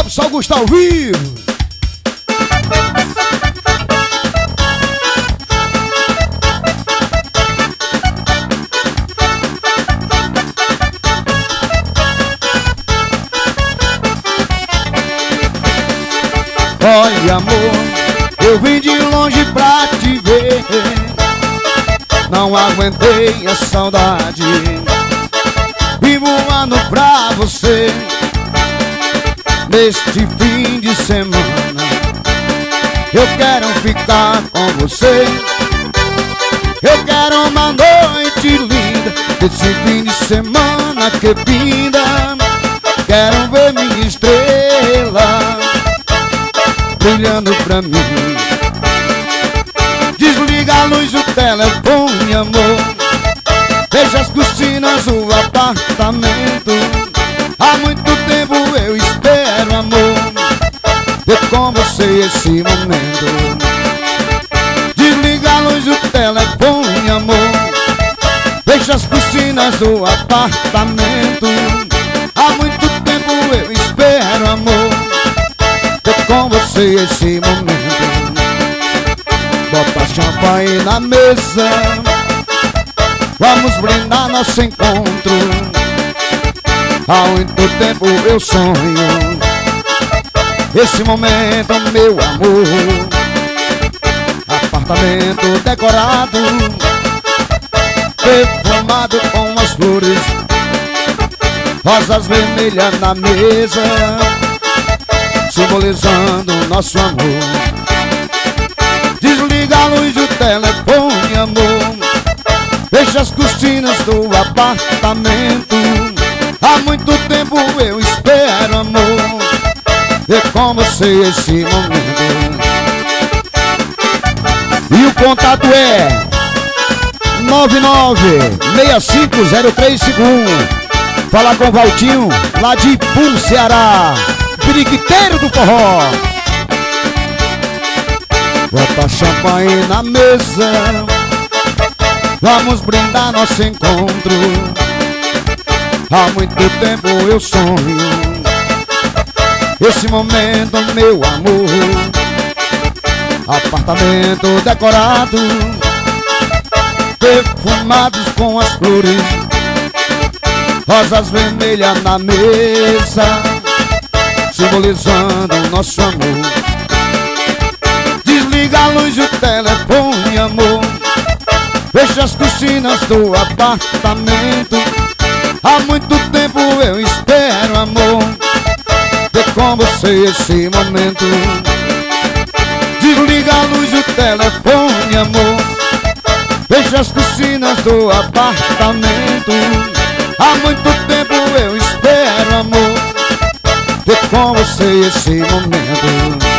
Robson Augusto ao vivo. Olha amor, eu vim de longe pra te ver. Não aguentei a saudade, vim voando pra você. Neste fim de semana eu quero ficar com você. Eu quero uma noite linda, esse fim de semana que pinda. Quero ver minha estrela brilhando pra mim. Desliga a luz do telefone, amor. Veja as cortinas do apartamento. Há muito tempo eu espero, amor, ter com você esse momento. Desliga a luz do telefone, amor. Veja as cortinas do apartamento. Há muito tempo eu espero, amor, ter com você esse momento. Bota champanhe na mesa, vamos brindar nosso encontro. Há muito tempo eu sonho esse momento, meu amor. Apartamento decorado, perfumado com as flores, rosas vermelhas na mesa, simbolizando nosso amor. Desliga a luz do telefone, amor. Fecha as cortinas do apartamento. Há muito tempo eu espero, amor, ter com você esse momento. E o contato é 99650351. Fala com o Valtinho, lá de Ipu, Ceará, periquiteiro do forró. Bota champanhe na mesa, vamos brindar nosso encontro. Há muito tempo eu sonho esse momento, meu amor. Apartamento decorado, perfumados com as flores, rosas vermelhas na mesa, simbolizando nosso amor. Desliga a luz do telefone, amor. Fecha as cortinas do apartamento. Há muito tempo eu espero, amor, ter com você esse momento. Desliga a luz do telefone, amor. Fecha as cortinas do apartamento. Há muito tempo eu espero, amor, ter com você esse momento.